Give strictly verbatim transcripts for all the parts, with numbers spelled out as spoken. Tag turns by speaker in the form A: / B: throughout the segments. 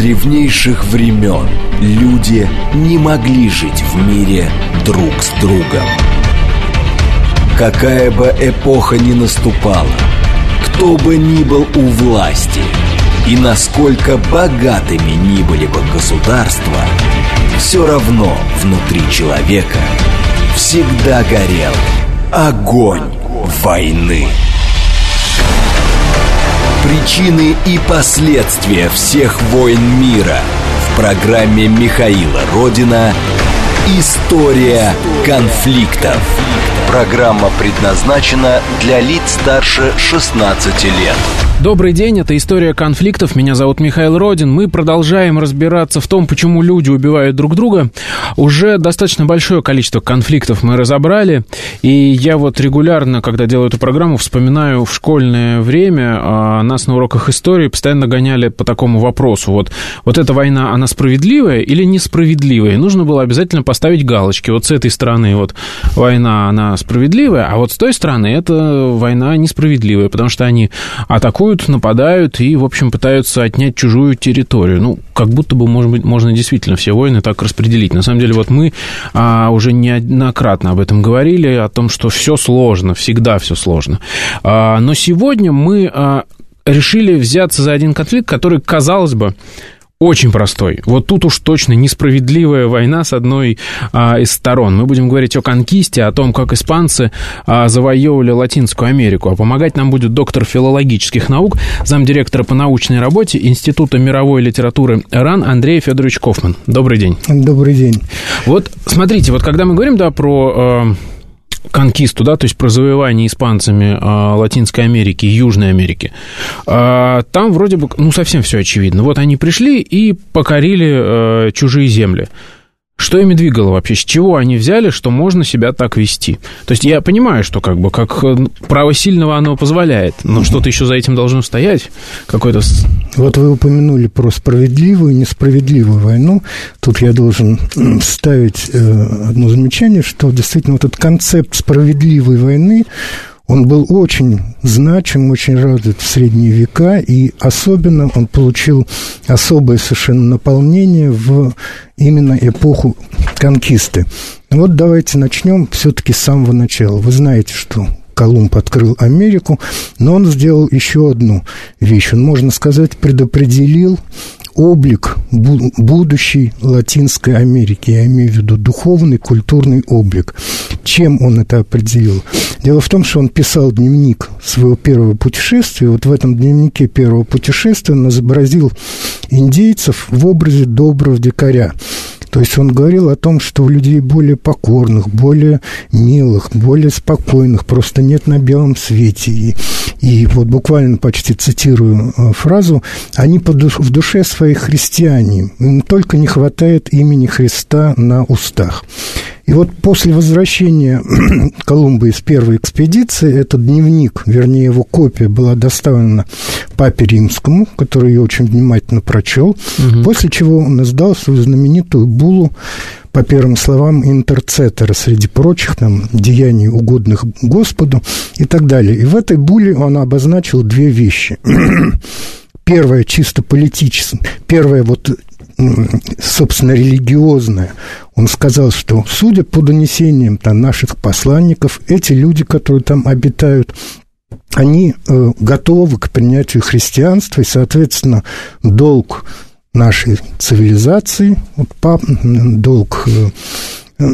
A: древнейших времен люди не могли жить в мире друг с другом. Какая бы эпоха ни наступала, кто бы ни был у власти и насколько богатыми ни были бы государства, все равно внутри человека всегда горел огонь войны. Причины и последствия всех войн мира в программе Михаила Родина «История конфликтов». Программа предназначена для лиц старше шестнадцати лет.
B: Добрый день, это «История конфликтов». Меня зовут Михаил Родин. Мы продолжаем разбираться в том, почему люди убивают друг друга. Уже достаточно большое количество конфликтов мы разобрали. И я вот регулярно, когда делаю эту программу, вспоминаю в школьное время, нас на уроках истории постоянно гоняли по такому вопросу. Вот, вот эта война, она справедливая или несправедливая? И нужно было обязательно поставить галочки. Вот с этой стороны вот война, она справедливая, а вот с той стороны это война несправедливая, потому что они атакуют, нападают и, в общем, пытаются отнять чужую территорию. Ну, как будто бы, может быть, можно действительно все войны так распределить. На самом деле, вот мы а, уже неоднократно об этом говорили, о том, что все сложно, всегда все сложно. А, но сегодня мы а, решили взяться за один конфликт, который, казалось бы, очень простой. Вот тут уж точно несправедливая война с одной а, из сторон. Мы будем говорить о конкисте, о том, как испанцы а, завоевывали Латинскую Америку. А помогать нам будет доктор филологических наук, замдиректора по научной работе Института мировой литературы РАН Андрей Федорович Кофман. Добрый день.
C: Добрый день.
B: Вот смотрите, вот когда мы говорим, да, про... Э, конкисту, да, то есть про завоевание испанцами э, Латинской Америки и Южной Америки, э, там вроде бы, ну, совсем все очевидно. Вот они пришли и покорили э, чужие земли. Что ими двигало вообще? С чего они взяли, что можно себя так вести? То есть я понимаю, что как бы как право сильного оно позволяет, но mm-hmm. что-то еще за этим должно стоять. Какой-то...
C: Вот вы упомянули про справедливую и несправедливую войну. Тут я должен вставить одно замечание, что действительно вот этот концепт справедливой войны, он был очень значим, очень развит в средние века, и особенно он получил особое совершенно наполнение в именно эпоху конкисты. Вот давайте начнем все-таки с самого начала. Вы знаете, что Колумб открыл Америку, но он сделал еще одну вещь. Он, можно сказать, предопределил облик будущей Латинской Америки. Я имею в виду духовный, культурный облик. Чем он это определил? Дело в том, что он писал дневник своего первого путешествия. Вот в этом дневнике первого путешествия он изобразил индейцев в образе доброго дикаря. То есть он говорил о том, что у людей более покорных, более милых, более спокойных просто нет на белом свете. И, и вот буквально почти цитирую фразу, они в душе своей христиане, им только не хватает имени Христа на устах. И вот после возвращения Колумба из первой экспедиции этот дневник, вернее, его копия была доставлена папе Римскому, который ее очень внимательно прочел, угу. после чего он издал свою знаменитую буллу, по первым словам, интерцеттера, среди прочих там, деяний, угодных Господу и так далее. И в этой булле он обозначил две вещи. Первое, чисто политическое, первое, вот, собственно, религиозное. Он сказал, что, судя по донесениям там, наших посланников, эти люди, которые там обитают, они э, готовы к принятию христианства, и, соответственно, долг нашей цивилизации, вот, пап, долг э,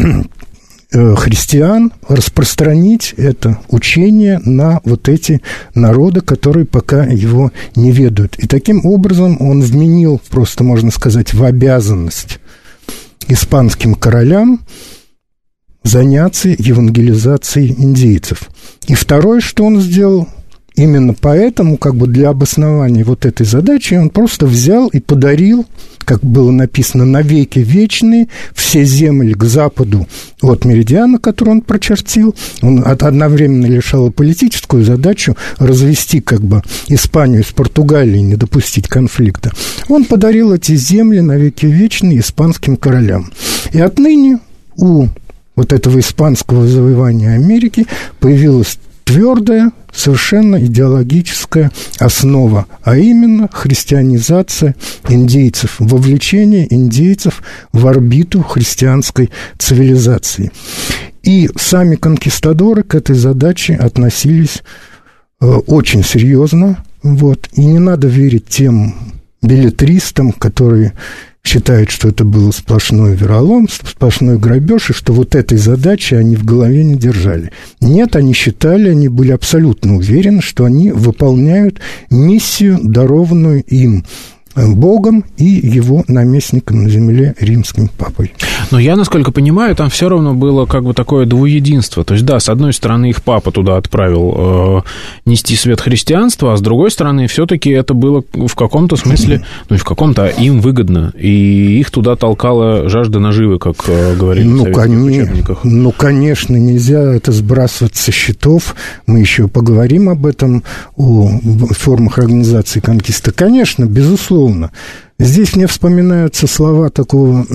C: э, христиан распространить это учение на вот эти народы, которые пока его не ведают. И таким образом он вменил, просто можно сказать, в обязанность испанским королям заняться евангелизацией индейцев. И второе, что он сделал, именно поэтому, как бы для обоснования вот этой задачи, он просто взял и подарил, как было написано, навеки вечные, все земли к западу от меридиана, который он прочертил. Он одновременно решал политическую задачу развести как бы Испанию с Португалией, не допустить конфликта. Он подарил эти земли навеки вечные испанским королям. И отныне у вот этого испанского завоевания Америки появилась твердая, совершенно идеологическая основа, а именно христианизация индейцев, вовлечение индейцев в орбиту христианской цивилизации. И сами конкистадоры к этой задаче относились э, очень серьезно, вот, и не надо верить тем беллетристам, которые считают, что это было сплошное вероломство, сплошной грабеж, и что вот этой задачи они в голове не держали. Нет, они считали, они были абсолютно уверены, что они выполняют миссию, дарованную им Богом и его наместником на земле, римским папой.
B: Но я, насколько понимаю, там все равно было как бы такое двуединство. То есть, да, с одной стороны, их папа туда отправил э, нести свет христианства, а с другой стороны, все-таки это было в каком-то смысле, ну, не в каком-то, а им выгодно. И их туда толкала жажда наживы, как э, говорили ну, в советских учебниках.
C: Ну, конечно, нельзя это сбрасывать со счетов. Мы еще поговорим об этом, о формах организации конкиста. Конечно, безусловно. Здесь мне вспоминаются слова такого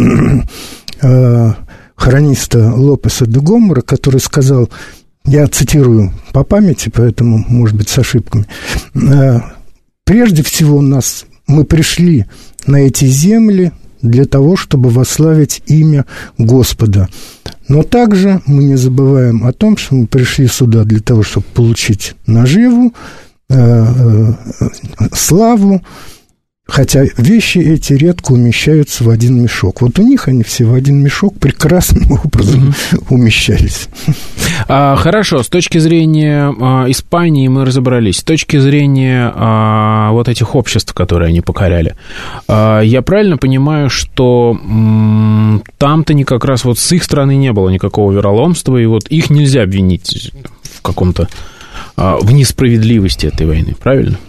C: э, хрониста Лопеса де Гомора, который сказал, я цитирую по памяти, поэтому, может быть, с ошибками, э, «Прежде всего нас, мы пришли на эти земли для того, чтобы восславить имя Господа. Но также мы не забываем о том, что мы пришли сюда для того, чтобы получить наживу, э, э, славу, хотя вещи эти редко умещаются в один мешок. Вот у них они все в один мешок прекрасным образом mm-hmm. умещались».
B: А, хорошо, с точки зрения а, Испании мы разобрались. С точки зрения а, вот этих обществ, которые они покоряли, а, я правильно понимаю, что м, там-то не как раз вот с их стороны не было никакого вероломства, и вот их нельзя обвинить в каком-то а, в несправедливости этой войны, правильно?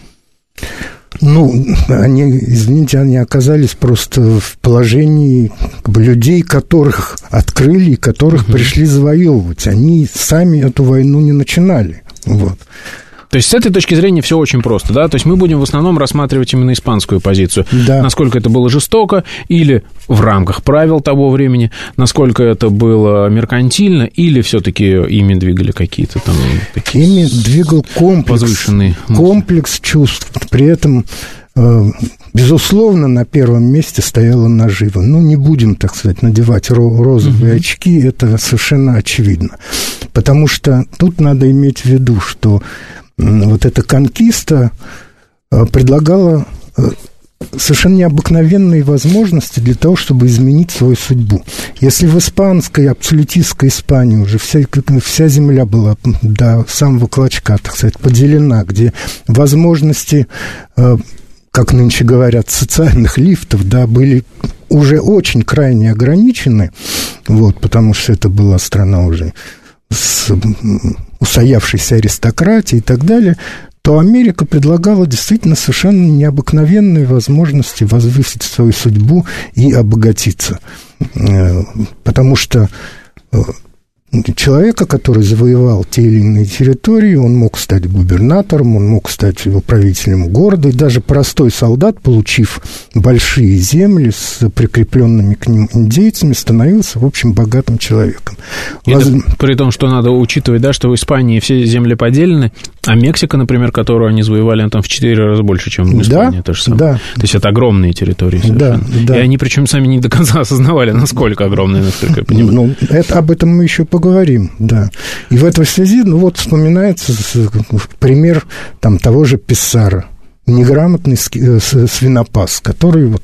C: Ну, они, извините, они оказались просто в положении как бы, людей, которых открыли и которых uh-huh. пришли завоевывать. Они сами эту войну не начинали. Вот.
B: То есть с этой точки зрения все очень просто, да? То есть мы будем в основном рассматривать именно испанскую позицию. Да. Насколько это было жестоко или в рамках правил того времени, насколько это было меркантильно, или все-таки ими двигали какие-то там... Такие
C: ими двигал комплекс, комплекс чувств. При этом, безусловно, на первом месте стояла нажива. Ну, не будем, так сказать, надевать розовые uh-huh. очки, это совершенно очевидно. Потому что тут надо иметь в виду, что вот эта конкиста предлагала совершенно необыкновенные возможности для того, чтобы изменить свою судьбу. Если в испанской, абсолютистской Испании уже вся, вся земля была до самого клочка, так сказать, поделена, где возможности, как нынче говорят, социальных лифтов, да, были уже очень крайне ограничены, вот, потому что это была страна уже с устоявшейся аристократией и так далее, то Америка предлагала действительно совершенно необыкновенные возможности возвысить свою судьбу и обогатиться. Потому что человека, который завоевал те или иные территории, он мог стать губернатором, он мог стать управителем города, и даже простой солдат, получив большие земли с прикрепленными к ним индейцами, становился, в общем, богатым человеком.
B: Воз... При том, что надо учитывать, да, что в Испании все земли поделены, а Мексика, например, которую они завоевали, она там в четыре раза больше, чем в Испании. Да, то же самое. Да. То есть это огромные территории совершенно. Да, да. И они, причем, сами не до конца осознавали, насколько огромные, насколько я понимаю.
C: Ну, это, об этом мы еще поговорим. Говорим, да. И в этой связи, ну вот, вспоминается пример там, того же Писарро, неграмотный свинопас, который вот,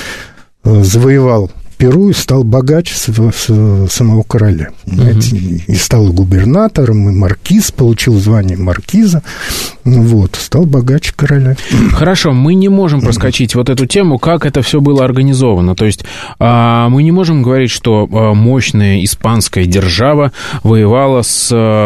C: завоевал Перу и стал богаче самого короля. Uh-huh. И стал губернатором, и маркиз, получил звание маркиза, вот, стал богаче короля.
B: Хорошо, мы не можем проскочить вот эту тему, как это все было организовано. То есть мы не можем говорить, что мощная испанская держава воевала с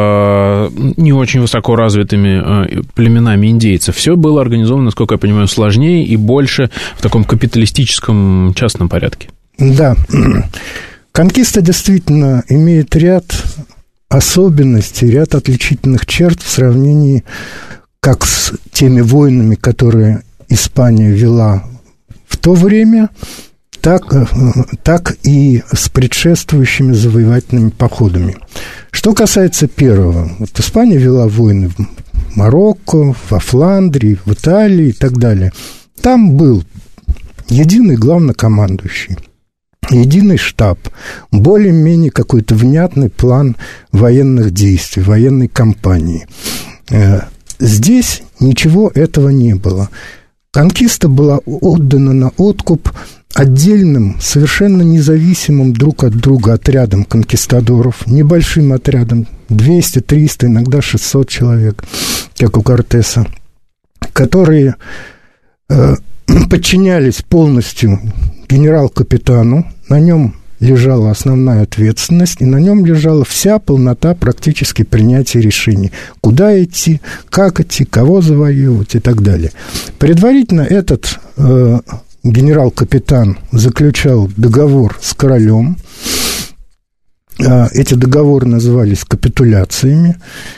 B: не очень высоко развитыми племенами индейцев. Все было организовано, насколько я понимаю, сложнее и больше в таком капиталистическом частном порядке.
C: Да, конкиста действительно имеет ряд особенностей, ряд отличительных черт в сравнении как с теми войнами, которые Испания вела в то время, так, так и с предшествующими завоевательными походами. Что касается первого, вот Испания вела войны Марокко, во Фландрии, в Италии и так далее. Там был единый главнокомандующий, единый штаб, более-менее какой-то внятный план военных действий, военной кампании. Здесь ничего этого не было. Конкиста была отдана на откуп отдельным, совершенно независимым друг от друга отрядом конкистадоров, небольшим отрядом, двести, триста, иногда шестьсот человек, как у Кортеса, которые э, подчинялись полностью генерал-капитану, на нем лежала основная ответственность, и на нем лежала вся полнота практически принятия решений. Куда идти, как идти, кого завоевывать и так далее. Предварительно этот э, генерал-капитан заключал договор с королем. Э, эти договоры назывались капитуляциями.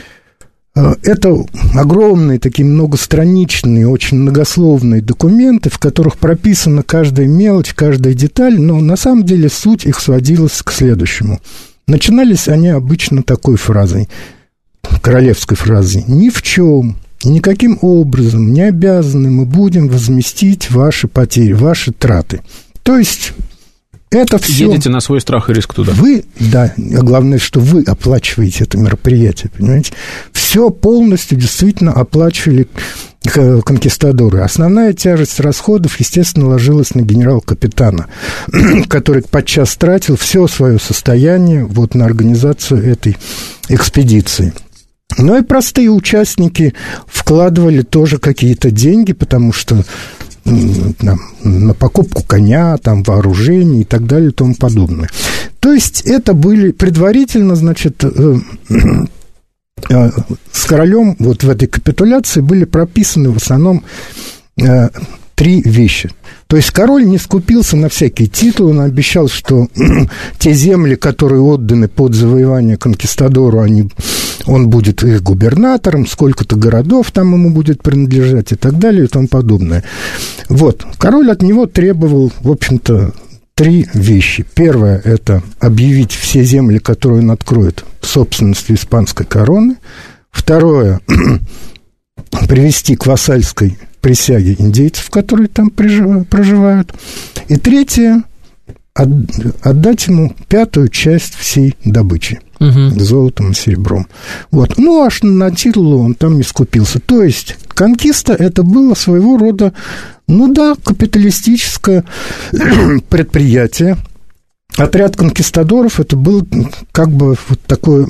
C: Это огромные, такие многостраничные, очень многословные документы, в которых прописана каждая мелочь, каждая деталь, но на самом деле суть их сводилась к следующему. Начинались они обычно такой фразой, королевской фразой: «Ни в чем, никаким образом не обязаны мы будем возместить ваши потери, ваши траты». То есть это все...
B: Едете на свой страх и риск туда.
C: Вы, да, главное, что вы оплачиваете это мероприятие, понимаете? Все полностью действительно оплачивали конкистадоры. Основная тяжесть расходов, естественно, ложилась на генерал-капитана, который подчас тратил все свое состояние вот на организацию этой экспедиции. Ну и простые участники вкладывали тоже какие-то деньги, потому что на, на покупку коня, там, вооружений и так далее и тому подобное. То есть это были предварительно, значит, э, э, с королем вот в этой капитуляции были прописаны в основном э, три вещи. То есть король не скупился на всякие титулы, он обещал, что те земли, которые отданы под завоевание конкистадору, они, он будет их губернатором, сколько-то городов там ему будет принадлежать и так далее и тому подобное. Вот. Король от него требовал, в общем-то, три вещи. Первое – это объявить все земли, которые он откроет, собственностью испанской короны. Второе – привести к вассальской присяге индейцев, которые там проживают. И третье – отдать ему пятую часть всей добычи. Угу. Золотом и серебром. Вот. Ну, аж на титулу он там не скупился. То есть конкиста – это было своего рода, ну да, капиталистическое предприятие. Отряд конкистадоров – это был как бы вот такое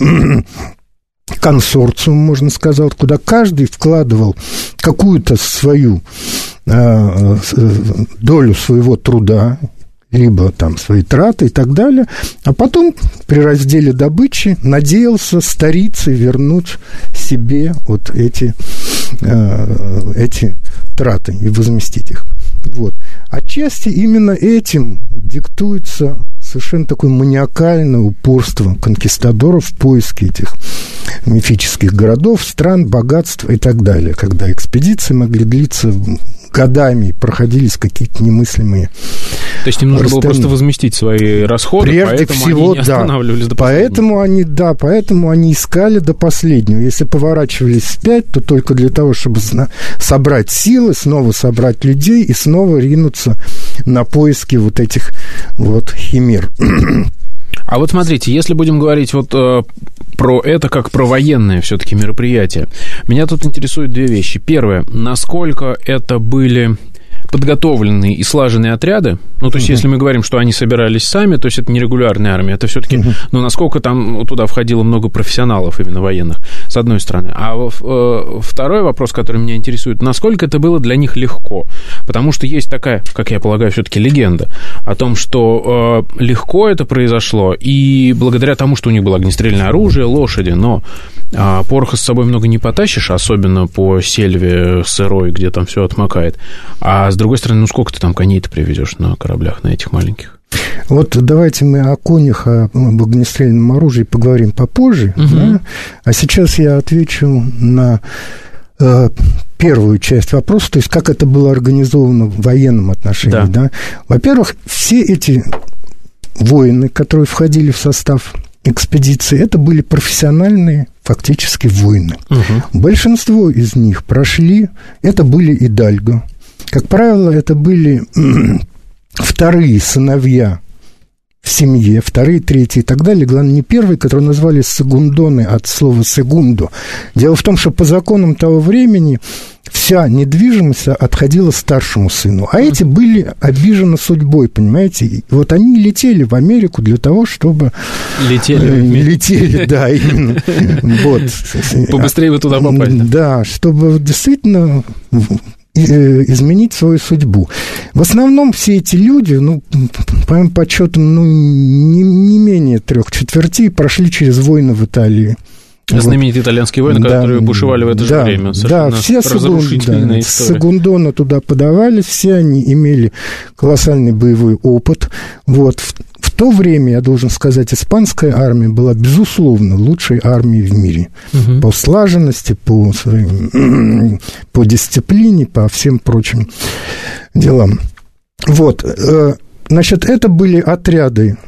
C: консорциум, можно сказать, куда каждый вкладывал какую-то свою э, долю своего труда, либо там свои траты и так далее, а потом при разделе добычи надеялся старицей вернуть себе вот эти, э, эти траты и возместить их. Вот. Отчасти именно этим диктуется совершенно такое маниакальное упорство конкистадоров в поиске этих мифических городов, стран, богатств и так далее, когда экспедиции могли длиться годами, проходились какие-то немыслимые.
B: То есть им нужно было просто возместить свои расходы,
C: прежде
B: поэтому
C: всего,
B: они не
C: да.
B: останавливались до
C: поэтому они, да, поэтому они искали до последнего. Если поворачивались вспять, то только для того, чтобы собрать силы, снова собрать людей и снова ринуться на поиски вот этих вот химер.
B: А вот смотрите, если будем говорить вот э, про это как про военное все-таки мероприятие, меня тут интересуют две вещи. Первое, насколько это были подготовленные и слаженные отряды, ну, то есть, uh-huh. если мы говорим, что они собирались сами, то есть это не регулярная армия, это все-таки, uh-huh. ну, насколько там туда входило много профессионалов именно военных, с одной стороны. А э, второй вопрос, который меня интересует, насколько это было для них легко, потому что есть такая, как я полагаю, все-таки легенда о том, что э, легко это произошло, и благодаря тому, что у них было огнестрельное оружие, лошади, но э, пороха с собой много не потащишь, особенно по сельве сырой, где там все отмокает, а с другой стороны, ну сколько ты там коней-то привезешь на кораблях, на этих маленьких?
C: Вот давайте мы о конях, об огнестрельном оружии поговорим попозже. Угу. Да? А сейчас я отвечу на э, первую часть вопроса, то есть как это было организовано в военном отношении. Да. Да? Во-первых, все эти воины, которые входили в состав экспедиции, это были профессиональные фактически войны.
B: Угу.
C: Большинство из них прошли, это были идальго. Как правило, это были вторые сыновья в семье, вторые, третьи и так далее. Главное, не первые, которые назвали сегундоны от слова «сегундо». Дело в том, что по законам того времени вся недвижимость отходила старшему сыну. А эти были обижены судьбой, понимаете? И вот они летели в Америку для того, чтобы...
B: Летели.
C: Летели, да, именно. Вот.
B: Побыстрее вы туда попали.
C: Да, чтобы действительно изменить свою судьбу. В основном все эти люди, ну, по моим подсчетам, ну, не, не менее трех четвертей прошли через войны в Италии.
B: Знаменитые вот. Итальянские войны, да, которые бушевали в это
C: да,
B: же время.
C: Да, все
B: разрушительная
C: с Сегундона туда подавались, все они имели колоссальный боевой опыт. Вот. В, в то время, я должен сказать, испанская армия была, безусловно, лучшей армией в мире. Угу. По слаженности, по, своим, по дисциплине, по всем прочим делам. Вот. Значит, это были отряды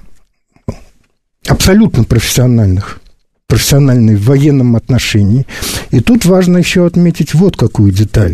C: абсолютно профессиональных, профессиональные в военном отношении. И тут важно еще отметить вот какую деталь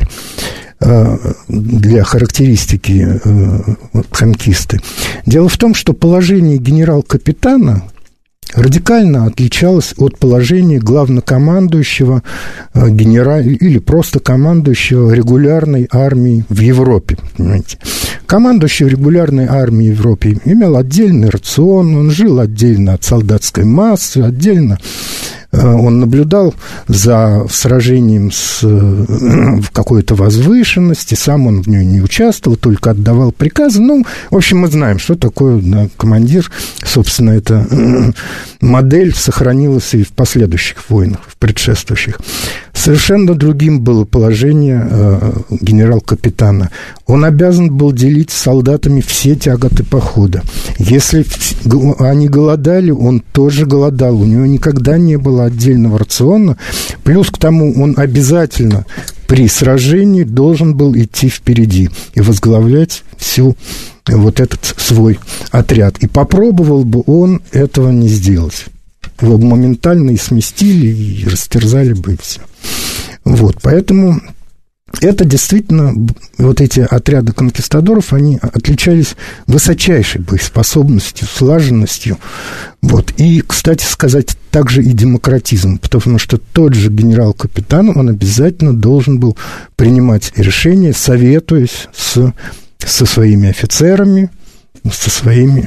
C: для характеристики конкисты. Дело в том, что положение генерал-капитана радикально отличалось от положения главнокомандующего генерала или просто командующего регулярной армией в Европе. Понимаете? Командующий регулярной армией в Европе имел отдельный рацион, он жил отдельно от солдатской массы, отдельно он наблюдал за сражением с, в какой-то возвышенности, сам он в ней не участвовал, только отдавал приказы. Ну, в общем, мы знаем, что такое, да, командир. Собственно, эта модель сохранилась и в последующих войнах, в предшествующих. Совершенно другим было положение э, генерал-капитана. Он обязан был делить с солдатами все тяготы похода. Если они голодали, он тоже голодал. У него никогда не было отдельного рациона. Плюс к тому он обязательно при сражении должен был идти впереди и возглавлять всю вот этот свой отряд. И попробовал бы он этого не сделать. Его бы моментально и сместили, и растерзали бы, и все. Вот, поэтому это действительно, вот эти отряды конкистадоров, они отличались высочайшей боеспособностью, слаженностью. Вот. И, кстати сказать, также и демократизм, потому что тот же генерал-капитан, он обязательно должен был принимать решения, советуясь с, со своими офицерами, со своими...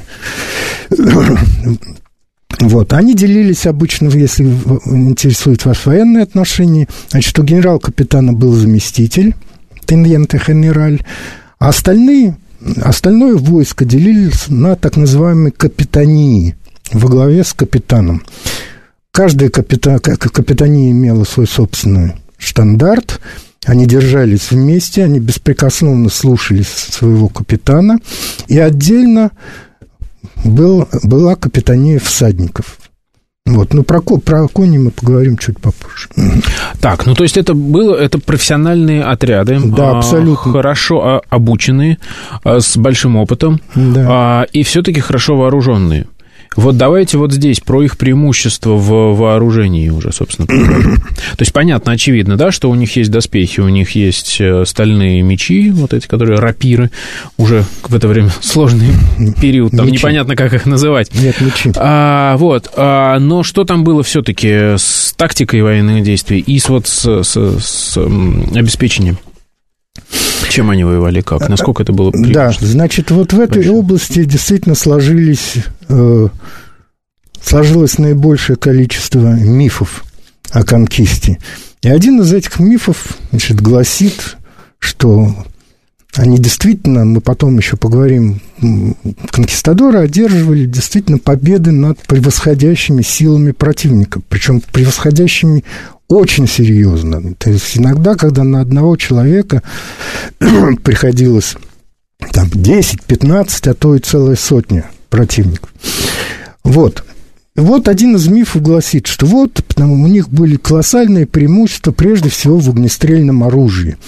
C: Вот, они делились обычно, если интересует вас военные отношения, значит, у генерал-капитана был заместитель, теньенте генераль, а остальные, остальное войско делились на так называемые капитании во главе с капитаном. Каждая капита, капитания имела свой собственный штандарт, они держались вместе, они беспрекословно слушались своего капитана, и отдельно Был, была капитания всадников. Вот. Ну, про, про кони мы поговорим чуть попозже.
B: Так, ну, то есть это было, это профессиональные отряды.
C: Да, абсолютно.
B: Хорошо обученные, с большим опытом, да. И все-таки хорошо вооруженные. Вот давайте вот здесь про их преимущество в вооружении уже, собственно. То есть понятно, очевидно, да, что у них есть доспехи, у них есть стальные мечи, вот эти, которые рапиры, уже в это время сложный период, там мечи. Непонятно, как их называть.
C: Нет, мечи.
B: А, вот, а, но что там было все-таки с тактикой военных действий и с, вот, с, с, с обеспечением? Чем они воевали, как? Насколько это было преимущество?
C: Да, значит, вот в этой Большое. области действительно сложились, э, сложилось наибольшее количество мифов о конкисте. И один из этих мифов, значит, гласит, что они действительно, мы потом еще поговорим, конкистадоры одерживали действительно победы над превосходящими силами противника, причем превосходящими очень серьезно. То есть иногда, когда на одного человека приходилось там, десять, пятнадцать, а то и целая сотня противников. Вот. Вот один из мифов гласит, что вот потому у них были колоссальные преимущества, прежде всего, в огнестрельном оружии.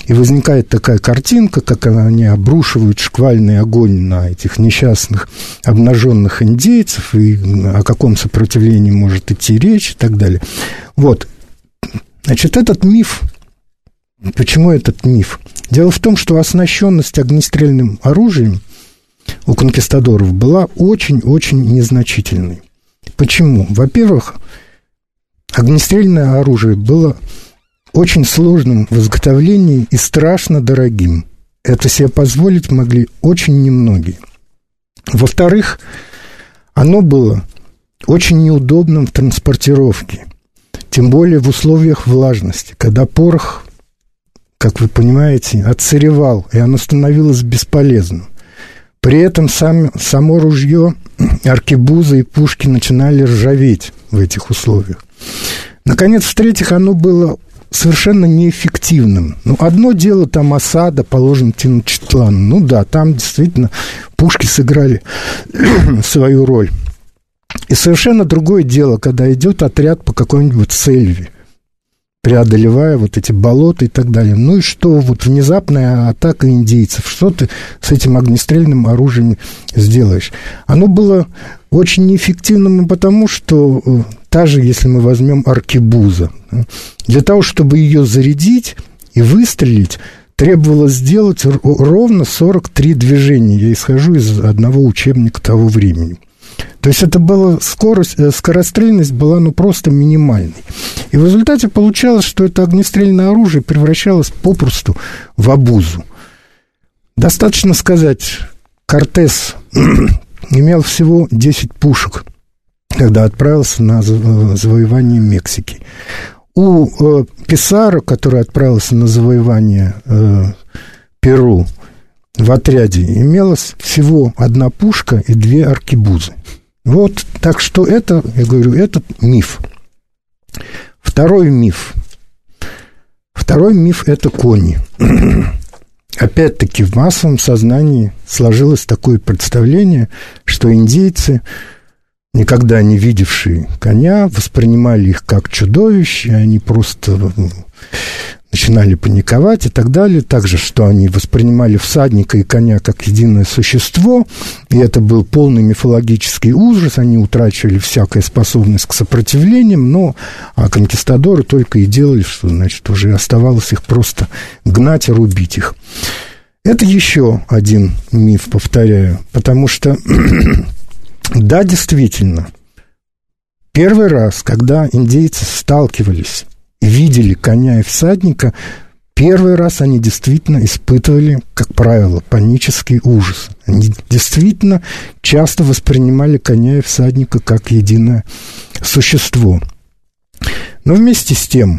C: И возникает такая картинка, как они обрушивают шквальный огонь на этих несчастных обнаженных индейцев, и о каком сопротивлении может идти речь и так далее. Вот. Значит, этот миф, почему этот миф? Дело в том, что оснащенность огнестрельным оружием у конкистадоров была очень-очень незначительной. Почему? Во-первых, огнестрельное оружие было очень сложным в изготовлении и страшно дорогим. Это себе позволить могли очень немногие. Во-вторых, оно было очень неудобным в транспортировке, тем более в условиях влажности, когда порох, как вы понимаете, отсыревал, и оно становилось бесполезным. При этом сам, само ружье, аркебузы и пушки начинали ржаветь в этих условиях. Наконец, в-третьих, оно было совершенно неэффективным. Ну, одно дело там осада, положим, Теночтитлан. Ну да, там действительно пушки сыграли свою роль. И совершенно другое дело, когда идет отряд по какой-нибудь сельве, преодолевая вот эти болота и так далее. Ну и что, вот внезапная атака индейцев, что ты с этим огнестрельным оружием сделаешь? Оно было очень неэффективным, потому что та же, если мы возьмем аркебуза, для того, чтобы ее зарядить и выстрелить, требовалось сделать ровно сорок три движения. Я исхожу из одного учебника того времени. То есть это была скорость, скорострельность была ну просто минимальной. И в результате получалось, что это огнестрельное оружие превращалось попросту в обузу. Достаточно сказать, Кортес имел всего десять пушек, когда отправился на завоевание Мексики. У э, Писаро, который отправился на завоевание э, Перу, в отряде имелась всего одна пушка и две аркебузы. Вот, так что это, я говорю, это миф. Второй миф. Второй миф – это кони. Опять-таки в массовом сознании сложилось такое представление, что индейцы, никогда не видевшие коня, воспринимали их как чудовище, они просто начинали паниковать и так далее. Также, что они воспринимали всадника и коня как единое существо, и это был полный мифологический ужас, они утрачивали всякую способность к сопротивлениям, но а конкистадоры только и делали, что, значит, уже оставалось их просто гнать и рубить их. Это еще один миф, повторяю, потому что, да, действительно, первый раз, когда индейцы сталкивались, видели коня и всадника, первый раз они действительно испытывали, как правило, панический ужас. Они действительно часто воспринимали коня и всадника как единое существо. Но вместе с тем,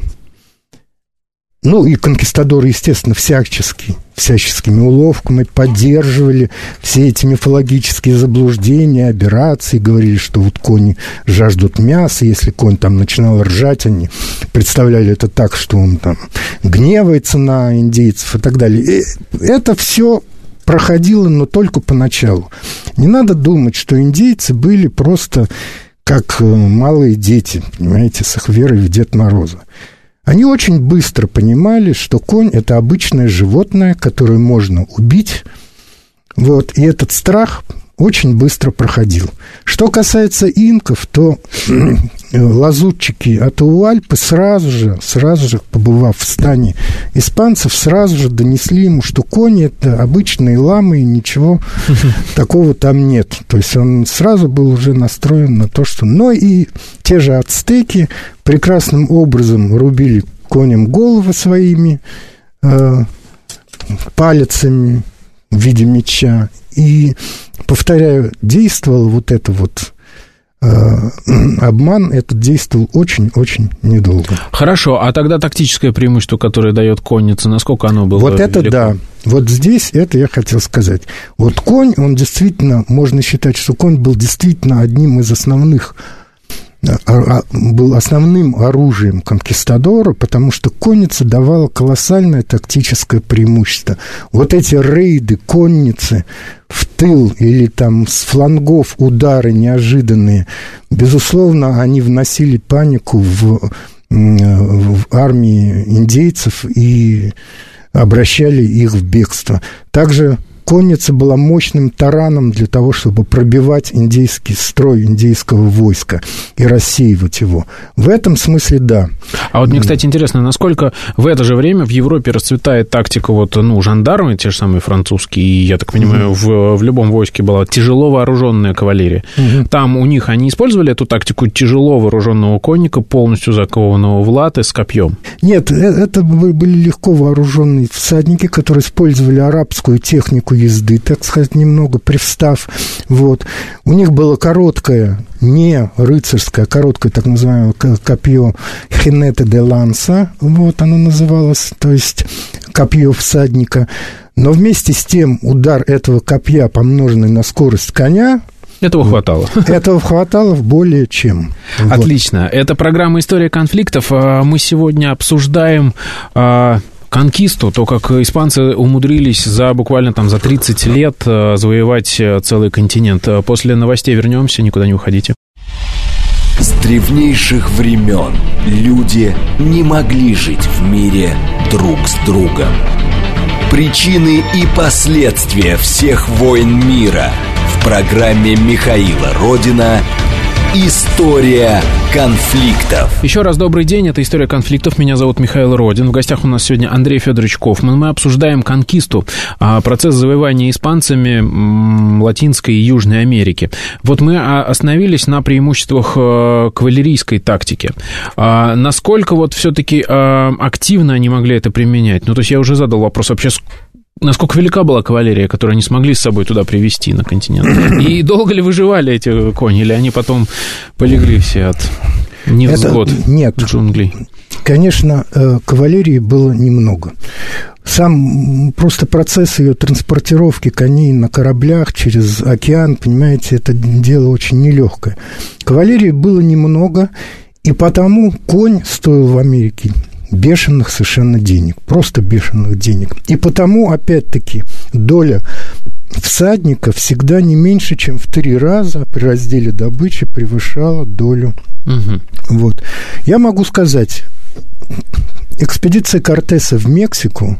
C: ну и конкистадоры, естественно, всячески, всяческими уловками поддерживали все эти мифологические заблуждения, аберрации, говорили, что вот кони жаждут мяса, если конь там начинал ржать, они представляли это так, что он там гневается на индейцев и так далее. И это все проходило, но только поначалу. Не надо думать, что индейцы были просто как малые дети, понимаете, с их верой в Деда Мороза. Они очень быстро понимали, что конь – это обычное животное, которое можно убить. Вот, и этот страх очень быстро проходил. Что касается инков, то лазутчики Атауальпы сразу же, сразу же, побывав в стане испанцев, сразу же донесли ему, что кони – это обычные ламы, и ничего такого там нет. То есть он сразу был уже настроен на то, что... Но и те же ацтеки прекрасным образом рубили коням головы своими э, палицами в виде меча. И, повторяю, действовал вот это вот э, обман, этот действовал очень-очень недолго.
B: Хорошо, а тогда тактическое преимущество, которое дает конница, насколько оно было
C: Вот это
B: велико?
C: да. Вот здесь это я хотел сказать. Вот конь, он действительно, можно считать, что конь был действительно одним из основных, был основным оружием конкистадора, потому что конница давала колоссальное тактическое преимущество. Вот эти рейды конницы в тыл или там с флангов удары неожиданные, безусловно, они вносили панику в, в армии индейцев и обращали их в бегство. Также конница была мощным тараном для того, чтобы пробивать индейский строй индейского войска и рассеивать его. В этом смысле да.
B: А вот мне, кстати, интересно, насколько в это же время в Европе расцветает тактика вот, ну, жандармы, те же самые французские, и, я так понимаю, mm-hmm. в, в любом войске была тяжело вооруженная кавалерия. Mm-hmm. Там у них они использовали эту тактику тяжело вооруженного конника, полностью закованного в латы с копьем?
C: Нет, это были легко вооруженные всадники, которые использовали арабскую технику езды, так сказать, немного привстав. Вот. У них было короткое, не рыцарское, а короткое, так называемое копье хинете де ланса, вот оно называлось, то есть копье всадника. Но вместе с тем удар этого копья, помноженный на скорость коня,
B: этого хватало.
C: Этого хватало более чем.
B: Отлично. Вот. Это программа «История конфликтов». Мы сегодня обсуждаем конкисту, то, как испанцы умудрились за буквально там за тридцать лет завоевать целый континент. После новостей вернемся, никуда не уходите.
A: С древнейших времен люди не могли жить в мире друг с другом. Причины и последствия всех войн мира в программе Михаила Родина «История конфликтов».
B: Еще раз добрый день, это «История конфликтов». Меня зовут Михаил Родин. В гостях у нас сегодня Андрей Федорович Кофман. Мы обсуждаем конкисту, процесс завоевания испанцами Латинской и Южной Америки. Вот мы остановились на преимуществах кавалерийской тактики. Насколько вот все-таки активно они могли это применять? Ну, то есть я уже задал вопрос вообще, насколько велика была кавалерия, которую они смогли с собой туда привезти на континент? И долго ли выживали эти кони, или они потом полегли все от невзгод
C: нет,
B: джунглей?
C: Конечно, кавалерии было немного. Сам просто процесс ее транспортировки коней на кораблях через океан, понимаете, это дело очень нелегкое. Кавалерии было немного, и потому конь стоил в Америке бешеных совершенно денег, просто бешеных денег. И потому, опять-таки, доля всадника всегда не меньше, чем в три раза при разделе добычи превышала долю. Угу. Вот. Я могу сказать, экспедиция Кортеса в Мексику,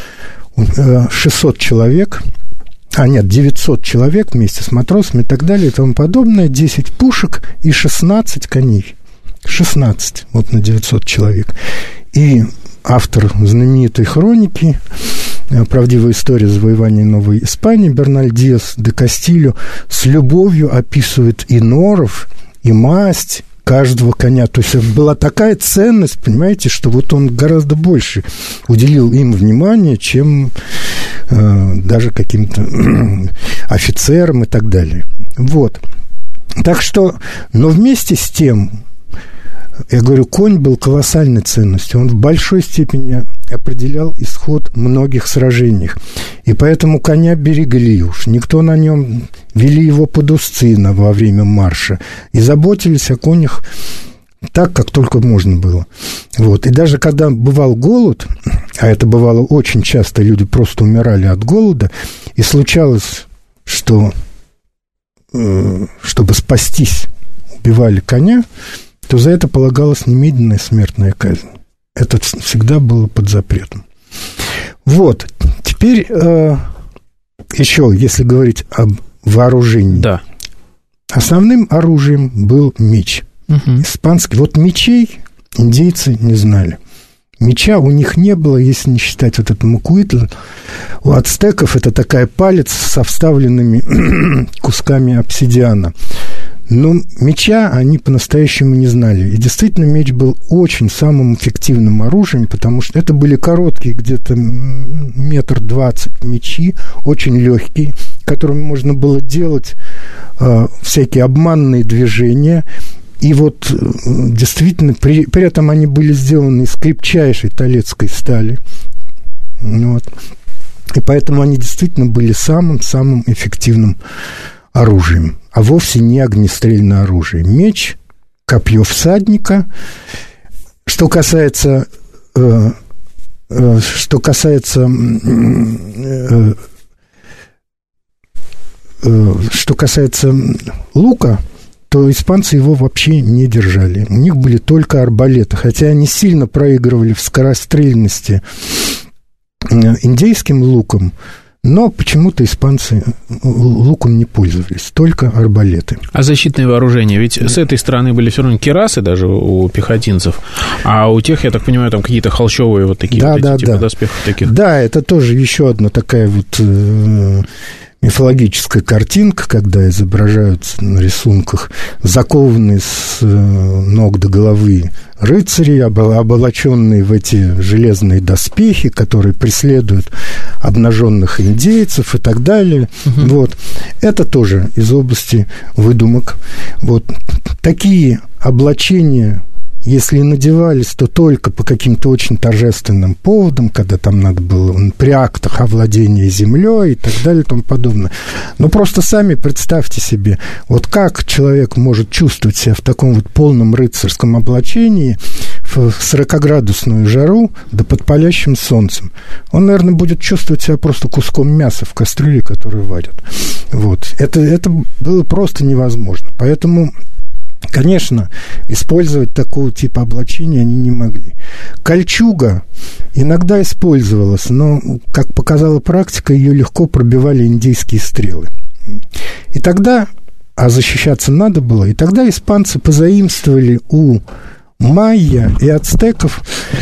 C: шестьсот человек, а нет, девятьсот человек вместе с матросами и так далее и тому подобное, десять пушек и шестнадцать коней. шестнадцать, вот на девятьсот человек. И автор знаменитой хроники «Правдивая история завоевания Новой Испании» Берналь Диас де Кастильо с любовью описывает и норов, и масть каждого коня. То есть была такая ценность, понимаете, что вот он гораздо больше уделил им внимания, чем э, даже каким-то офицерам и так далее. Вот. Так что, но вместе с тем, я говорю, конь был колоссальной ценностью. Он в большой степени определял исход многих сражений. И поэтому коня берегли уж. Никто на нем... Вели его под узцы во время марша. И заботились о конях так, как только можно было. Вот. И даже когда бывал голод, а это бывало очень часто, люди просто умирали от голода, и случалось, что, э, чтобы спастись, убивали коня, то за это полагалась немедленная смертная казнь. Это всегда было под запретом. Вот. Теперь э, еще, если говорить об вооружении.
B: Да.
C: Основным оружием был меч. Угу. Испанский. Вот мечей индейцы не знали. Меча у них не было, если не считать вот этот мукуитл. У ацтеков это такая палец со вставленными кусками обсидиана. Но меча они по-настоящему не знали. И действительно, меч был очень самым эффективным оружием, потому что это были короткие, где-то метр двадцать мечи, очень легкие, которыми можно было делать э, всякие обманные движения. И вот действительно, при, при этом они были сделаны из крепчайшей толецкой стали. Вот. И поэтому они действительно были самым-самым эффективным оружием, а вовсе не огнестрельное оружие. Меч, копье всадника. Что касается, э, э, что касается, э, э, что касается лука, то испанцы его вообще не держали. У них были только арбалеты, хотя они сильно проигрывали в скорострельности индейским луком, но почему-то испанцы луком не пользовались, только арбалеты.
B: А защитное вооружение? Ведь с этой стороны были все равно кирасы даже у пехотинцев, а у тех, я так понимаю, там какие-то холщовые вот такие
C: да,
B: вот
C: да,
B: эти, типа
C: да.
B: доспехов таких.
C: Да, это тоже еще одна такая вот э, мифологическая картинка, когда изображают на рисунках закованные с ног до головы рыцари, оболоченные в эти железные доспехи, которые преследуют обнаженных индейцев и так далее. Угу. Вот. Это тоже из области выдумок. Вот. Такие облачения, если надевались, то только по каким-то очень торжественным поводам, когда там надо было при актах овладения землей и так далее и тому подобное. Но просто сами представьте себе, вот как человек может чувствовать себя в таком вот полном рыцарском облачении в сорокаградусную жару, да под палящим солнцем. Он, наверное, будет чувствовать себя просто куском мяса в кастрюле, которую варят. Вот. Это, это было просто невозможно. Поэтому... Конечно, использовать такого типа облачения они не могли. Кольчуга иногда использовалась, но, как показала практика, ее легко пробивали индейские стрелы. И тогда, а защищаться надо было, и тогда испанцы позаимствовали у майя и ацтеков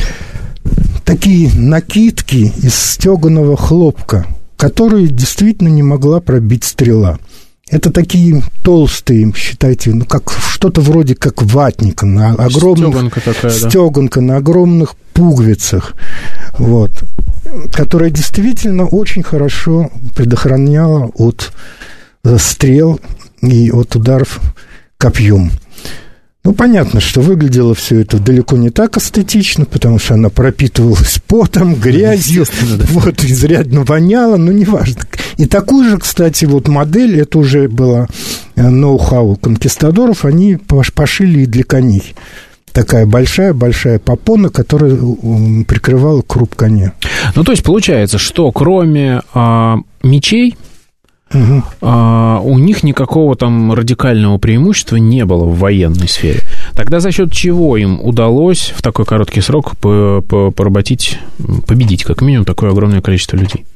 C: такие накидки из стеганого хлопка, которые действительно не могла пробить стрела. Это такие толстые, считайте, ну, как что-то вроде как ватника на огромных...
B: Стёганка такая, да.
C: Стёганка на огромных пуговицах, вот, которая действительно очень хорошо предохраняла от стрел и от ударов копьем. Ну, понятно, что выглядело все это далеко не так эстетично, потому что она пропитывалась потом, грязью, да. Вот, изрядно воняла, но неважно. И такую же, кстати, вот модель, это уже было ноу-хау конкистадоров, они пошили и для коней. Такая большая-большая попона, которая прикрывала круп коня.
B: Ну, то есть, получается, что кроме а, мечей, Угу. А, у них никакого там радикального преимущества не было в военной сфере. Тогда за счет чего им удалось в такой короткий срок поработить, победить как минимум такое огромное количество людей?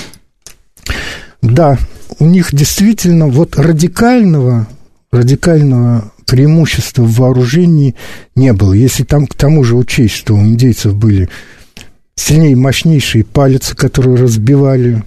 C: Да, у них действительно вот радикального, радикального преимущества в вооружении не было. Если там к тому же учесть, что у индейцев были сильнее мощнейшие палицы, которые разбивали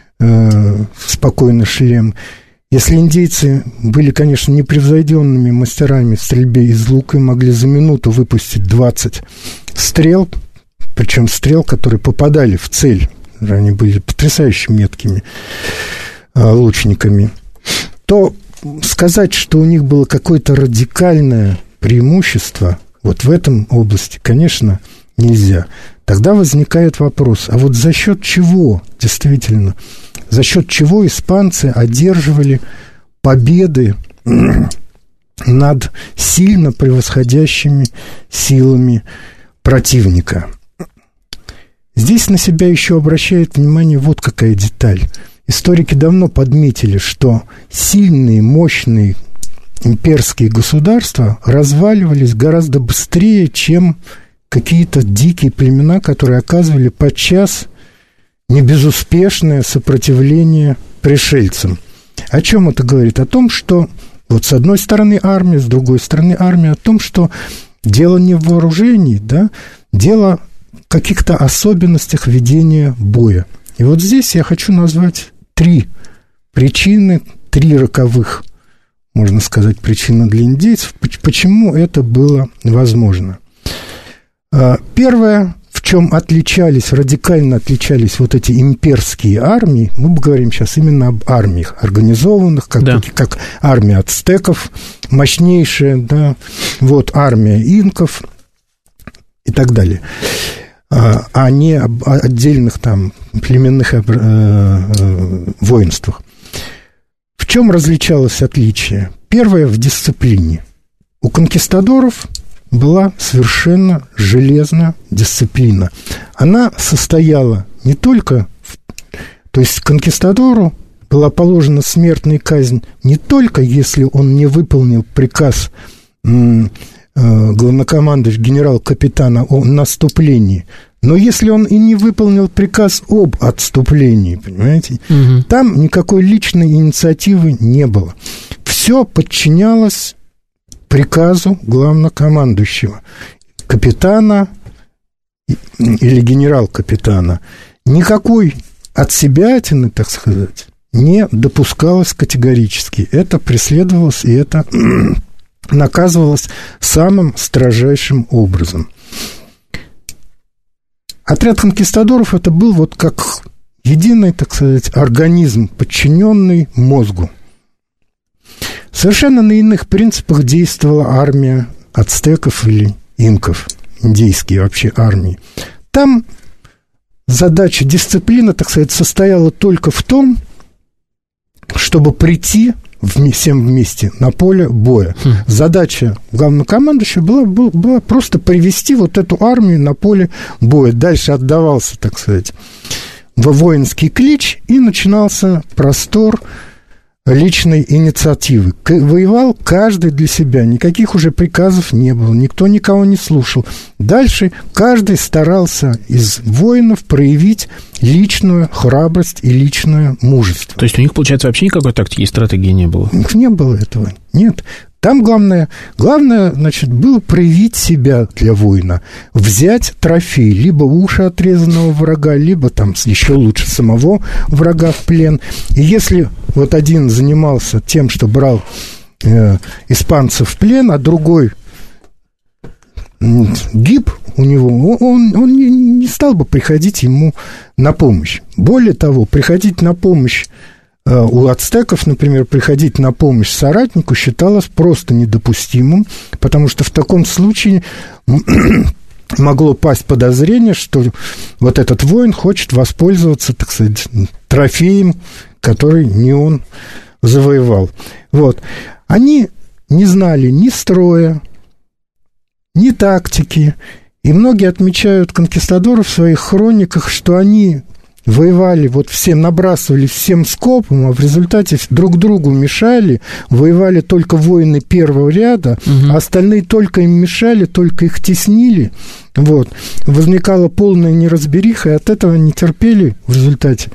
C: спокойно шлем. Если индейцы были, конечно, непревзойденными мастерами в стрельбе из лука и могли за минуту выпустить двадцать стрел, причем стрел, которые попадали в цель, они были потрясающе меткими лучниками, то сказать, что у них было какое-то радикальное преимущество вот в этом области, конечно, нельзя. Тогда возникает вопрос, а вот за счет чего действительно, за счет чего испанцы одерживали победы над сильно превосходящими силами противника? Здесь на себя еще обращает внимание вот какая деталь. Историки давно подметили, что сильные, мощные имперские государства разваливались гораздо быстрее, чем какие-то дикие племена, которые оказывали подчас небезуспешное сопротивление пришельцам. О чем это говорит? О том, что вот с одной стороны армия, с другой стороны армия, о том, что дело не в вооружении, да, дело в каких-то особенностях ведения боя. И вот здесь я хочу назвать три причины, три роковых, можно сказать, причины для индейцев, почему это было возможно. Первое, в чем отличались, радикально отличались вот эти имперские армии, мы говорим сейчас именно об армиях организованных, как, да. как армия ацтеков, мощнейшая, да, вот армия инков и так далее, а не об отдельных там племенных воинствах. В чем различалось отличие? Первое, в дисциплине. У конкистадоров была совершенно железная дисциплина. Она состояла не только... В, то есть конкистадору была положена смертная казнь не только, если он не выполнил приказ м, главнокомандующий генерал-капитана о наступлении. Но если он и не выполнил приказ об отступлении, понимаете, угу. там никакой личной инициативы не было. Все подчинялось приказу главнокомандующего, капитана или генерал-капитана. Никакой отсебятины, так сказать, не допускалось категорически. Это преследовалось, и это наказывалось самым строжайшим образом. Отряд конкистадоров это был вот как единый, так сказать, организм, подчиненный мозгу. Совершенно на иных принципах действовала армия ацтеков или инков, индейские вообще армии. Там задача, дисциплина, так сказать, состояла только в том, чтобы прийти всем вместе на поле боя. Хм. Задача главнокомандующего была, была, была просто привести вот эту армию на поле боя. Дальше отдавался, так сказать, воинский клич, и начинался простор личной инициативы. Воевал каждый для себя, никаких уже приказов не было, никто никого не слушал. Дальше каждый старался из воинов проявить личную храбрость и личное мужество.
B: То есть у них, получается, вообще никакой тактики и стратегии не было?
C: У них не было этого, нет. Там главное, главное, значит, было проявить себя для воина, взять трофей, либо уши отрезанного врага, либо там еще лучше самого врага в плен. И если вот один занимался тем, что брал э, испанцев в плен, а другой гиб у него, он, он не, не стал бы приходить ему на помощь. Более того, приходить на помощь у ацтеков, например, приходить на помощь соратнику считалось просто недопустимым, потому что в таком случае могло пасть подозрение, что вот этот воин хочет воспользоваться, так сказать, трофеем, который не он завоевал. Вот. Они не знали ни строя, ни тактики, и многие отмечают конкистадоров в своих хрониках, что они воевали, вот всем набрасывали всем скопом, а в результате друг другу мешали, воевали только воины первого ряда, угу. а остальные только им мешали, только их теснили. Вот. Возникала полная неразбериха, и от этого не терпели в результате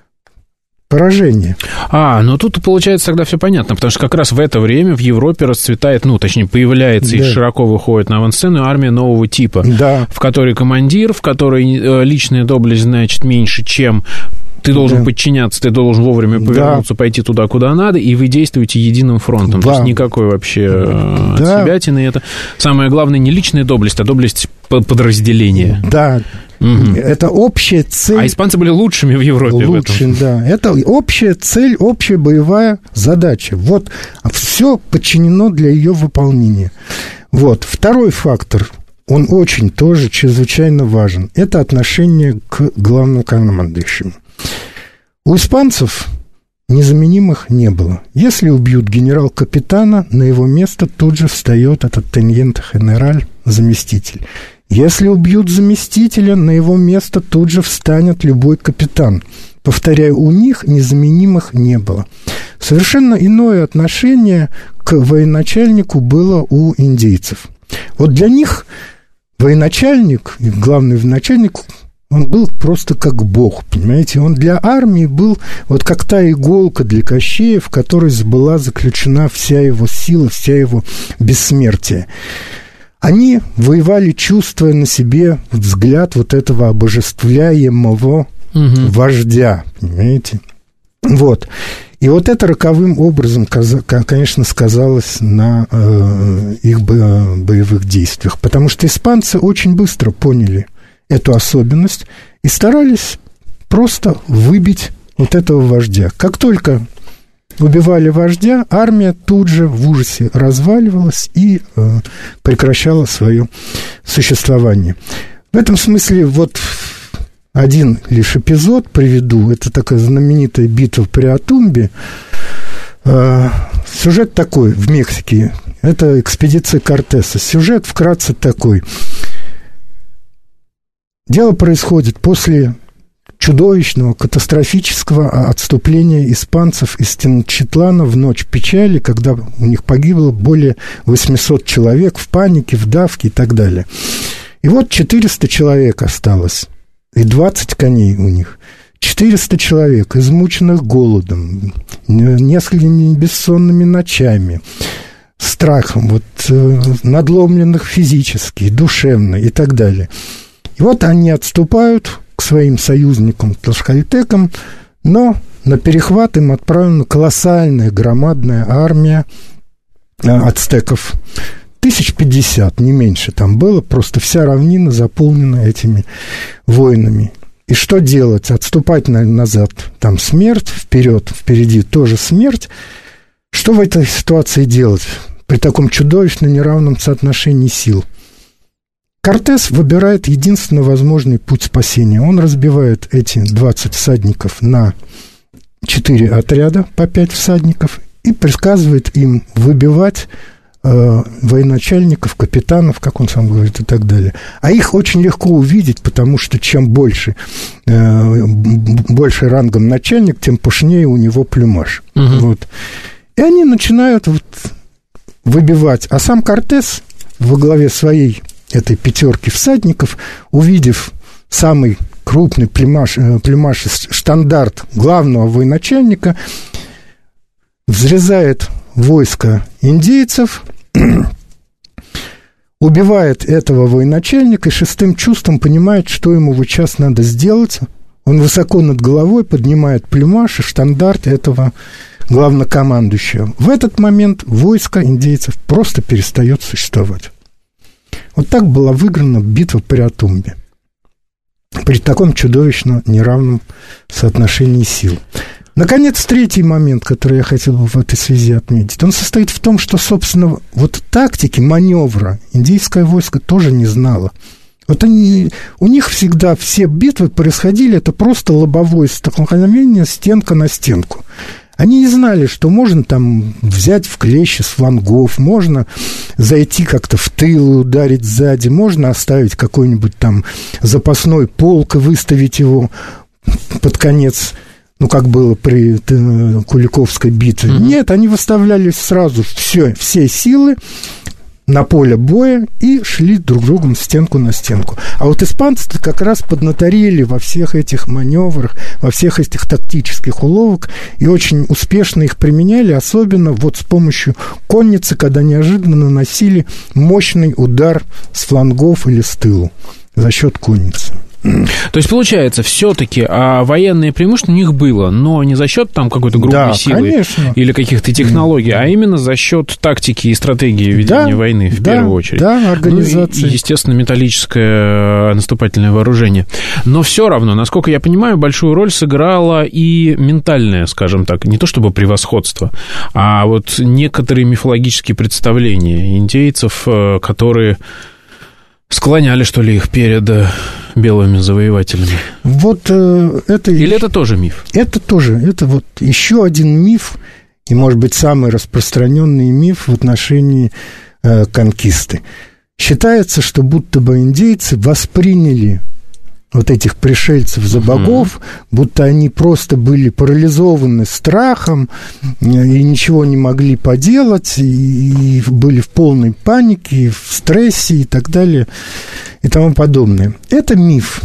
C: поражение.
B: А, ну тут, получается, тогда все понятно, потому что как раз в это время в Европе расцветает, ну, точнее, появляется да. и широко выходит на авансцену армия нового типа, да. в которой командир, в которой личная доблесть, значит, меньше, чем ты должен да. подчиняться, ты должен вовремя повернуться, да. пойти туда, куда надо, и вы действуете единым фронтом. Да. То есть никакой вообще да. отсебятины. Это самое главное не личная доблесть, а доблесть подразделения.
C: Да. Угу. Это общая цель.
B: А испанцы были лучшими в Европе.
C: Лучшими, да. Это общая цель, общая боевая задача. Вот все подчинено для ее выполнения. Вот. Второй фактор, он очень тоже чрезвычайно важен. Это отношение к главнокомандующему. У испанцев незаменимых не было. Если убьют генерал-капитана, на его место тут же встает этот теньенте-генераль, заместитель. Если убьют заместителя, на его место тут же встанет любой капитан. Повторяю, у них незаменимых не было. Совершенно иное отношение к военачальнику было у индейцев. Вот для них военачальник, главный военачальник, он был просто как бог, понимаете? Он для армии был вот как та иголка для Кощея, в которой была заключена вся его сила, вся его бессмертие. Они воевали, чувствуя на себе взгляд вот этого обожествляемого угу. вождя, понимаете? Вот. И вот это роковым образом, конечно, сказалось на э, их боевых действиях, потому что испанцы очень быстро поняли эту особенность и старались просто выбить вот этого вождя. Как только убивали вождя, армия тут же в ужасе разваливалась и э, прекращала свое существование. В этом смысле вот один лишь эпизод приведу. Это такая знаменитая битва при Атумбе. Э, сюжет такой в Мексике. Это экспедиция Кортеса. Сюжет вкратце такой. Дело происходит после чудовищного, катастрофического отступления испанцев из Теночтитлана в ночь печали, когда у них погибло более восемьсот человек в панике, в давке и так далее. И вот четыреста человек осталось, и двадцать коней у них. четыреста человек, измученных голодом, несколькими бессонными ночами, страхом, вот, надломленных физически, душевно и так далее. И вот они отступают к своим союзникам, тлашкальтекам, но на перехват им отправлена колоссальная, громадная армия ацтеков. Тысяч пятьдесят, не меньше там было, просто вся равнина заполнена этими воинами. И что делать? Отступать назад, там смерть, вперед, впереди тоже смерть. Что в этой ситуации делать при таком чудовищно неравном соотношении сил? Кортес выбирает единственно возможный путь спасения. Он разбивает эти двадцать всадников на четыре отряда по пять всадников и приказывает им выбивать э, военачальников, капитанов, как он сам говорит, и так далее. А их очень легко увидеть, потому что чем больше, э, больше рангом начальник, тем пышнее у него плюмаж. Угу. Вот. И они начинают вот выбивать. А сам Кортес во главе своей этой пятерки всадников, увидев самый крупный плюмаж, плюмаж штандарт главного военачальника, взрезает войско индейцев, убивает этого военачальника и шестым чувством понимает, что ему вот сейчас надо сделать. Он высоко над головой поднимает плюмаж и штандарт этого главнокомандующего. В этот момент войско индейцев просто перестает существовать. Вот так была выиграна битва при Атумбе. При таком чудовищно неравном соотношении сил. Наконец, третий момент, который я хотел бы в этой связи отметить, он состоит в том, что, собственно, вот тактики, маневра индейское войско тоже не знало. Вот они, у них всегда все битвы происходили, это просто лобовое столкновение, стенка на стенку. Они не знали, что можно там взять в клещи с флангов, можно зайти как-то в тыл и ударить сзади, можно оставить какой-нибудь там запасной полк и выставить его под конец, ну, как было при Куликовской битве. Mm-hmm. Нет, они выставляли сразу все, все силы на поле боя и шли друг другом стенку на стенку. А вот испанцы как раз поднаторели во всех этих маневрах, во всех этих тактических уловок и очень успешно их применяли, особенно вот с помощью конницы, когда неожиданно наносили мощный удар с флангов или с тылу за счет конницы.
B: То есть, получается, все-таки а военное преимущество у них было, но не за счет там какой-то группы да, силы конечно. Или каких-то технологий, а именно за счет тактики и стратегии ведения да, войны в да, первую очередь.
C: Да, организации.
B: Ну, и, естественно, металлическое наступательное вооружение. Но все равно, насколько я понимаю, большую роль сыграло и ментальное, скажем так, не то чтобы превосходство, а вот некоторые мифологические представления индейцев, которые склоняли, что ли, их перед белыми завоевателями.
C: Вот э, это...
B: Или это тоже миф?
C: Это тоже. Это вот еще один миф, и, может быть, самый распространенный миф в отношении э, конкисты. Считается, что будто бы индейцы восприняли вот этих пришельцев за богов, uh-huh. будто они просто были парализованы страхом и ничего не могли поделать, и были в полной панике, в стрессе и так далее, и тому подобное. Это миф.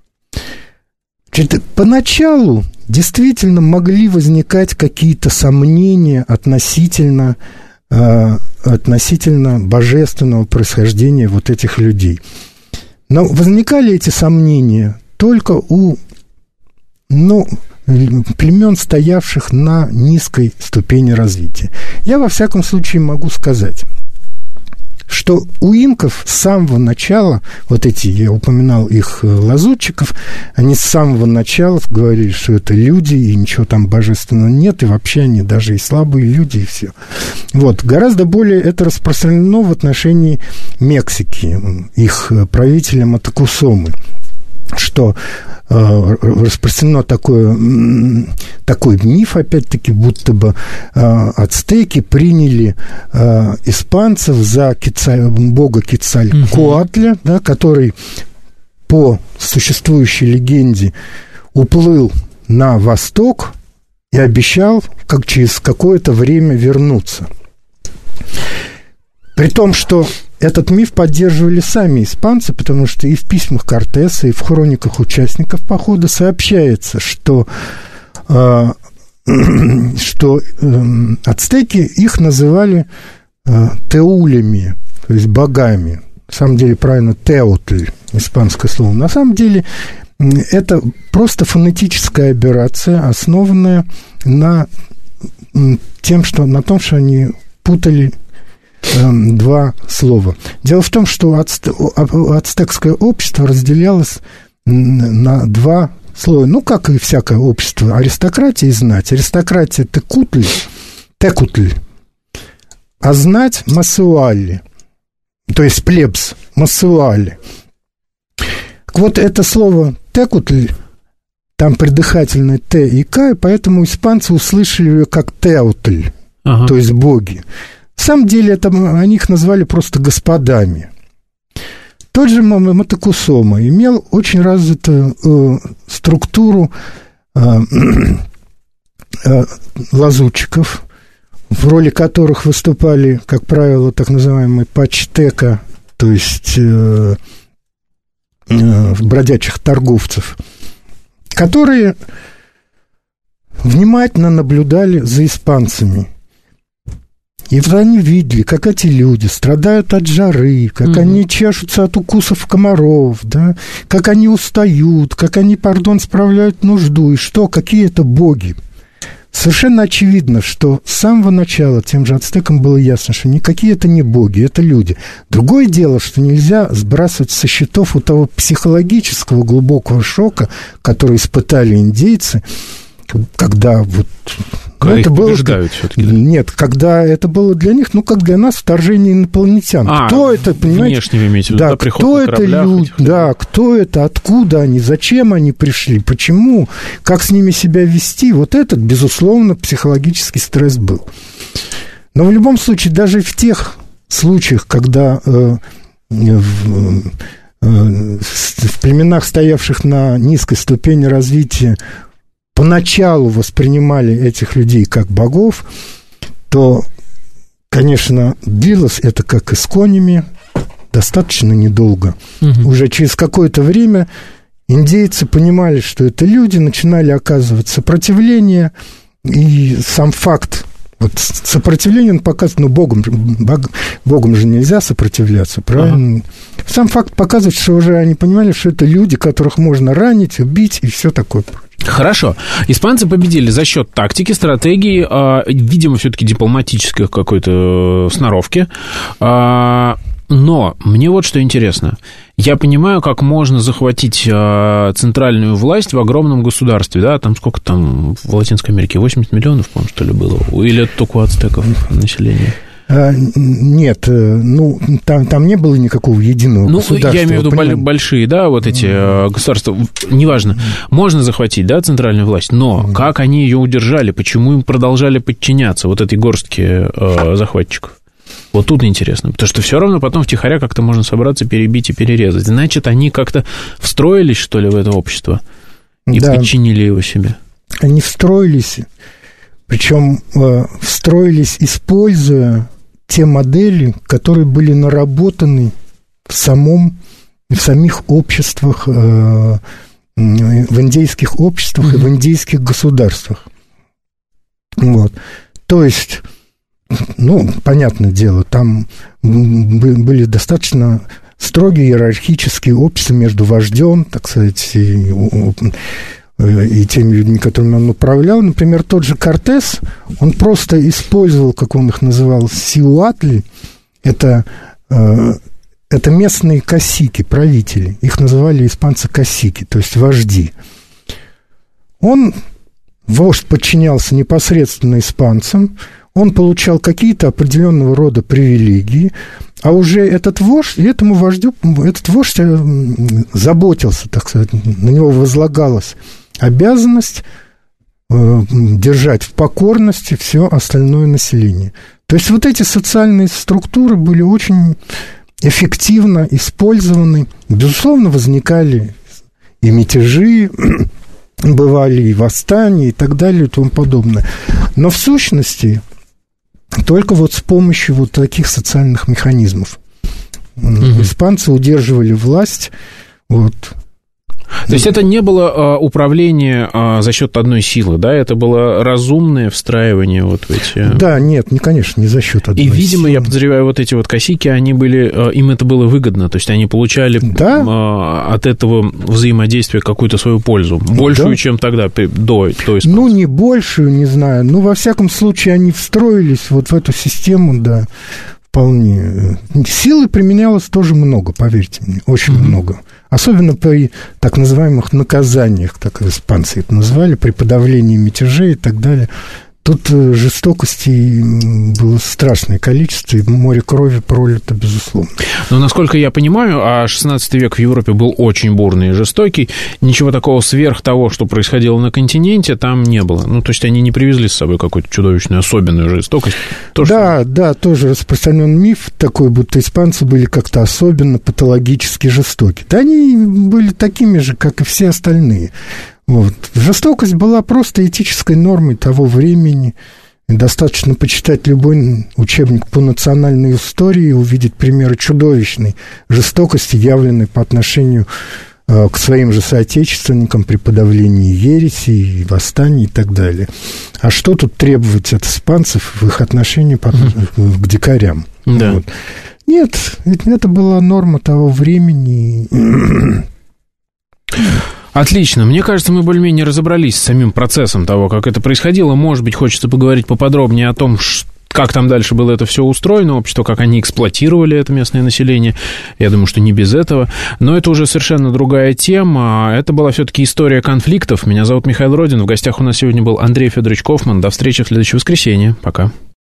C: Значит, поначалу действительно могли возникать какие-то сомнения относительно, э, относительно божественного происхождения вот этих людей. Но возникали эти сомнения только у ну, племен, стоявших на низкой ступени развития. Я, во всяком случае, могу сказать, что у инков с самого начала, вот эти, я упоминал их лазутчиков, они с самого начала говорили, что это люди, и ничего там божественного нет, и вообще они даже и слабые люди, и все. Вот. Гораздо более это распространено в отношении Мексики, их правителя Мотокусомы, что э, распространено такое, такой миф, опять-таки, будто бы э, ацтеки приняли э, испанцев за Кецаль, бога Кецалькоатля, uh-huh. да, который по существующей легенде уплыл на восток и обещал, как через какое-то время вернуться. При том, что этот миф поддерживали сами испанцы, потому что и в письмах Кортеса, и в хрониках участников похода сообщается, что, э, что э, ацтеки их называли э, теулями, то есть богами. На самом деле, правильно, теотль, испанское слово. На самом деле, это просто фонетическая аберрация, основанная на, тем, что, на том, что они путали э, два слова. Дело в том, что ацте, ацтекское общество разделялось на два слоя. Ну, как и всякое общество, аристократия и знать. Аристократия – текутль, текутль, а знать – масуалли. То есть плебс, массуали. Вот это слово «текутль», там придыхательное «т» и «к», и поэтому испанцы услышали ее как «теутль», ага. То есть боги. На самом деле это, они их назвали просто господами. Тот же Мотокусома имел очень развитую э, структуру э, э, лазутчиков, в роли которых выступали, как правило, так называемые пачтека, то есть э, э, бродячих торговцев, которые внимательно наблюдали за испанцами. И вот они видели, как эти люди страдают от жары, как mm-hmm. они чешутся от укусов комаров, да, как они устают, как они, пардон, справляют нужду, и что, какие это боги. Совершенно очевидно, что с самого начала тем же ацтекам было ясно, что никакие это не боги, это люди. Другое дело, что нельзя сбрасывать со счетов у того психологического глубокого шока, который испытали индейцы, когда вот...
B: Когда
C: ну,
B: их
C: это было,
B: все-таки, да?
C: Нет, когда это было для них, ну, как для нас вторжение инопланетян. А, кто это, понимаете?
B: Внешне имеете в виду,
C: да,
B: да, приход
C: кто
B: на
C: это люди, да, кто это, откуда они, зачем они пришли, почему, как с ними себя вести, вот этот, безусловно, психологический стресс был. Но в любом случае, даже в тех случаях, когда э, в, э, в племенах, стоявших на низкой ступени развития, поначалу воспринимали этих людей как богов, то, конечно, длилось это, как и с конями, достаточно недолго. Угу. Уже через какое-то время индейцы понимали, что это люди, начинали оказывать сопротивление, и сам факт вот сопротивление, он показывает, ну, Богом, бог, Богом же нельзя сопротивляться, правильно? Ага. Сам факт показывает, что уже они понимали, что это люди, которых можно ранить, убить и все такое.
B: Хорошо. Испанцы победили за счет тактики, стратегии, э, видимо, все-таки дипломатической какой-то сноровки. Э, но мне вот что интересно. Я понимаю, как можно захватить э, центральную власть в огромном государстве, да? Там сколько там в Латинской Америке? восемьдесят миллионов, по-моему, что ли, было? Или это только у ацтеков население?
C: Нет, ну, там, там не было никакого единого ну, государства.
B: Я имею в виду понимаете? большие, да, вот эти mm-hmm. государства, неважно, mm-hmm. можно захватить, да, центральную власть, но mm-hmm. как они ее удержали, почему им продолжали подчиняться вот этой горстке э, захватчиков? Вот тут интересно, потому что все равно потом втихаря как-то можно собраться, перебить и перерезать. Значит, они как-то встроились, что ли, в это общество и да. подчинили его себе?
C: Они встроились, причем э, встроились, используя те модели, которые были наработаны в самом, в самих обществах, э, в индейских обществах mm-hmm. и в индейских государствах. Вот. То есть, ну, понятное дело, там были достаточно строгие иерархические общества между вождем, так сказать, и, и теми людьми, которыми он управлял. Например, тот же Кортес, он просто использовал, как он их называл, сиуатли, это, это местные касики, правители. Их называли испанцы касики, то есть вожди. Он, вождь, подчинялся непосредственно испанцам, он получал какие-то определенного рода привилегии, а уже этот вождь, и этому вождю, этот вождь заботился, так сказать, на него возлагалась обязанность э, держать в покорности все остальное население. То есть вот эти социальные структуры были очень эффективно использованы. Безусловно, возникали и мятежи, бывали и восстания, и так далее, и тому подобное. Но в сущности только вот с помощью вот таких социальных механизмов угу. испанцы удерживали власть, вот.
B: То есть это не было а, управление а, за счет одной силы, да? Это было разумное встраивание вот в эти...
C: Да, нет, не, конечно, не за счет одной
B: силы. И, видимо,
C: силы.
B: я подозреваю, вот эти вот косики, они были, им это было выгодно, то есть они получали да? а, от этого взаимодействия какую-то свою пользу, большую, да. чем тогда, до, до испанцев.
C: Ну, не большую, не знаю, ну, во всяком случае, они встроились вот в эту систему, да, вполне. Силы применялось тоже много, поверьте мне, очень mm-hmm. много. Особенно при так называемых наказаниях, так испанцы это назвали, при подавлении мятежей и так далее. Тут жестокости было страшное количество, и море крови пролито, безусловно.
B: Но, насколько я понимаю, а шестнадцатый век в Европе был очень бурный и жестокий, ничего такого сверх того, что происходило на континенте, там не было. Ну, то есть они не привезли с собой какую-то чудовищную особенную жестокость. То,
C: да,
B: что...
C: да, тоже распространен миф такой, будто испанцы были как-то особенно патологически жестоки. Да они были такими же, как и все остальные. Вот. Жестокость была просто этической нормой того времени. Достаточно почитать любой учебник по национальной истории и увидеть примеры чудовищной жестокости, явленной по отношению э, к своим же соотечественникам при подавлении ереси, восстаний и так далее. А что тут требовать от испанцев в их отношении по, к дикарям?
B: Да.
C: Вот. Нет, это была норма того времени.
B: Отлично. Мне кажется, мы более-менее разобрались с самим процессом того, как это происходило. Может быть, хочется поговорить поподробнее о том, как там дальше было это все устроено, общество, как они эксплуатировали это местное население. Я думаю, что не без этого. Но это уже совершенно другая тема. Это была все-таки история конфликтов. Меня зовут Михаил Родин. В гостях у нас сегодня был Андрей Федорович Кофман. До встречи в следующее воскресенье. Пока.